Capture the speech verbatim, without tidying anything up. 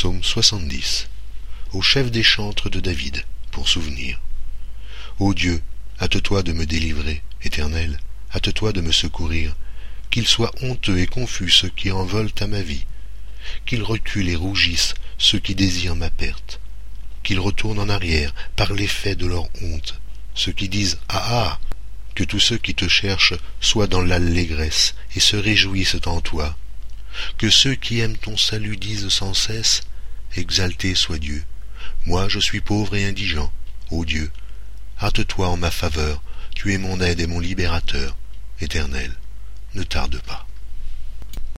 Psaume soixante-dix. Au chef des chantres de David, pour souvenir. Ô Dieu, hâte-toi de me délivrer, Éternel, hâte-toi de me secourir, qu'ils soient honteux et confus ceux qui en veulent à ma vie, qu'ils reculent et rougissent ceux qui désirent ma perte, qu'ils retournent en arrière par l'effet de leur honte, ceux qui disent « Ah ah !» que tous ceux qui te cherchent soient dans l'allégresse et se réjouissent en toi, que ceux qui aiment ton salut disent sans cesse « Exalté soit Dieu, moi je suis pauvre et indigent, ô Dieu, hâte-toi en ma faveur, tu es mon aide et mon libérateur, Éternel, ne tarde pas. »